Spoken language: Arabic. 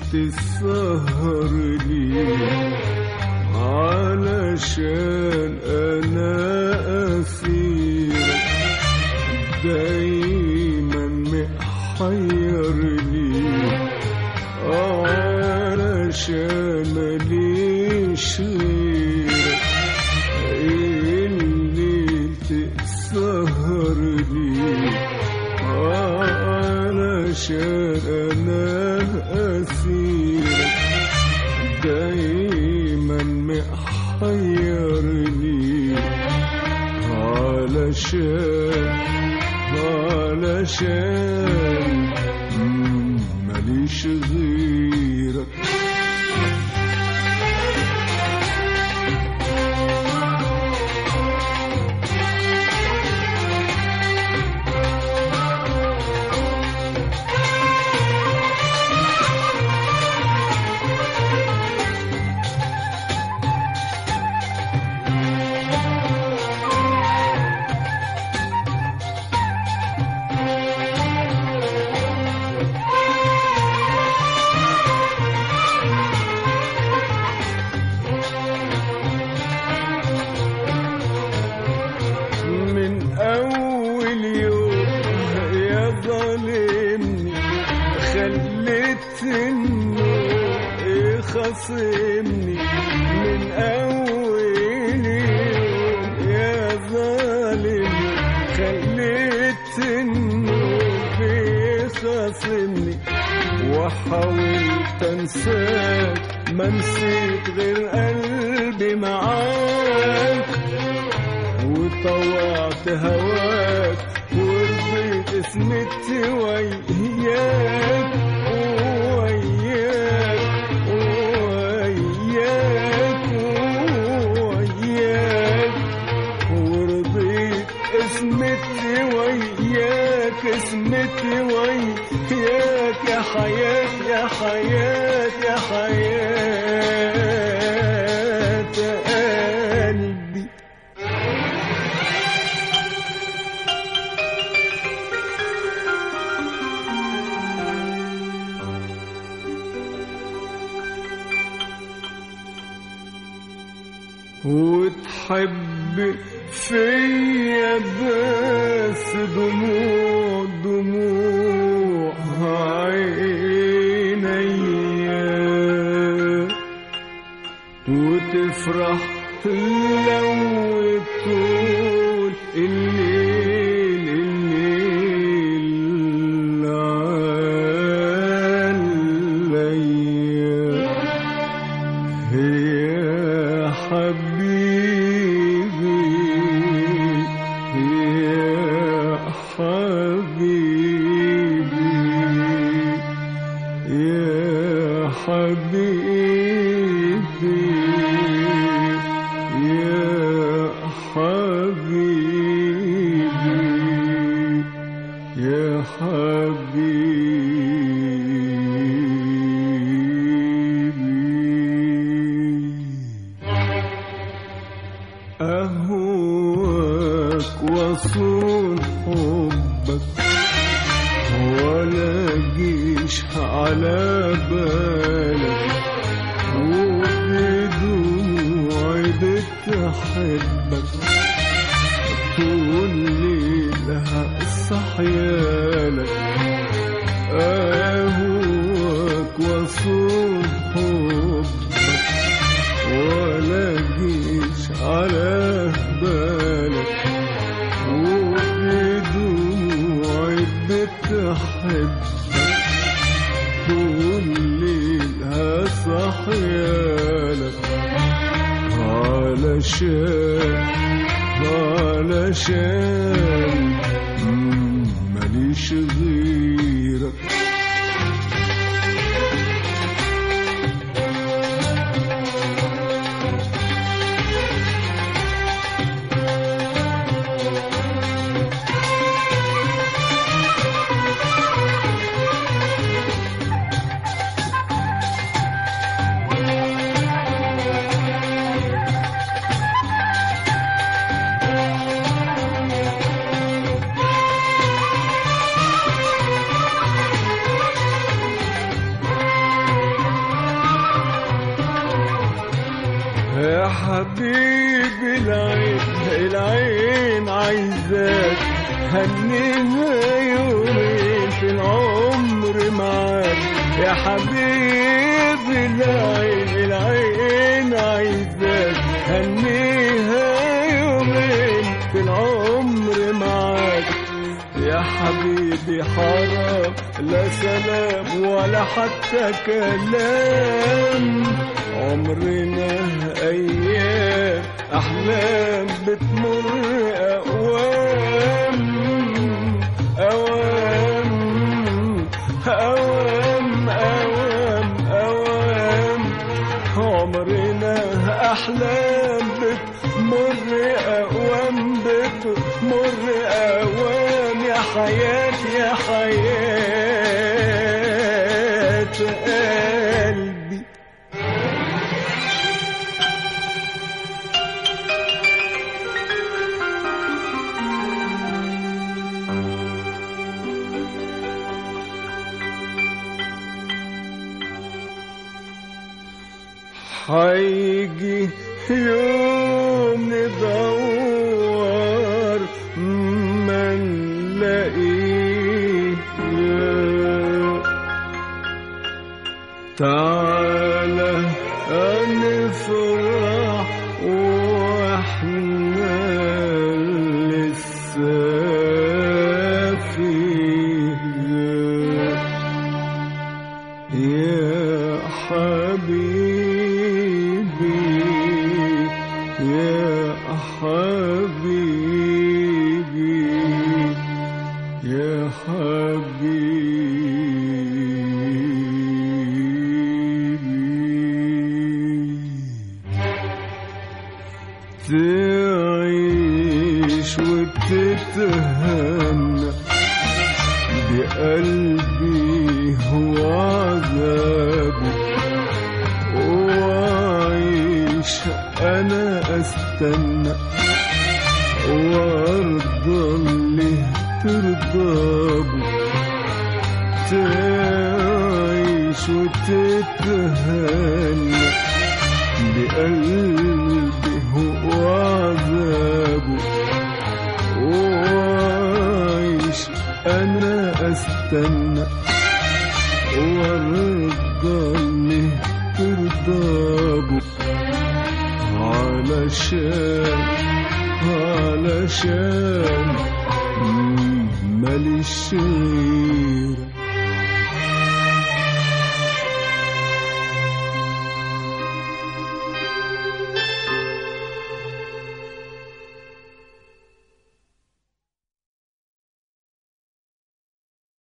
تسهرني علشان أنا أسيرك دايما محيرني علشان ماليش غيرك اللي تسهرني علشان أنا أسيرك دايما محيرني علشان ماليش غيرك خاصمني من أول يوم يا ظالم خليت النور بيخاصمني وحاولت أنساك ما نسيت غير قلبي معاك وطوعت هواك ورضيت اسمتي وياك اسمتي وياك يا حياة يا حياة يا حياة قلبي وتحب فيا بس دموع عينيا وتفرح لو طول الليل عليا يا حبيبي أهواك وصون حبك ولا جيش على بالك وبدموعي بتحبك طول ليلها صحيالك أهواك وصون حبك ولا جيش على بالك وبدموعي بتحبك طول ليلها صحيالك علشان ماليش غيرك حبيبي العين عايزاك هنيها يومين في العمر معاك يا حبيبي العين عايزاك هنيها يومين في العمر معاك يا حبيبي حرام لا سلام ولا حتى كلام عمرنا أيام أحلام بتمر أوام أوام أوام أوام أوام عمرنا أحلام بتمر أوام بتمر أوام يا حياتي يا حياة قلبي هيجي يوم ندور ما نلاقيه تعالى نفرح واحنا لسه فيه يا حبيبي يا حبيبي يا حبيبي تعيش وتتهنى بقلبي هو عذابي وعيش أنا أستنى وأرضى اللي ترضى تعيش وتتهنى بقلبي هو عذابه وعيش أنا أستنى وأرضى اللي ترضى علشان ماليش غيرك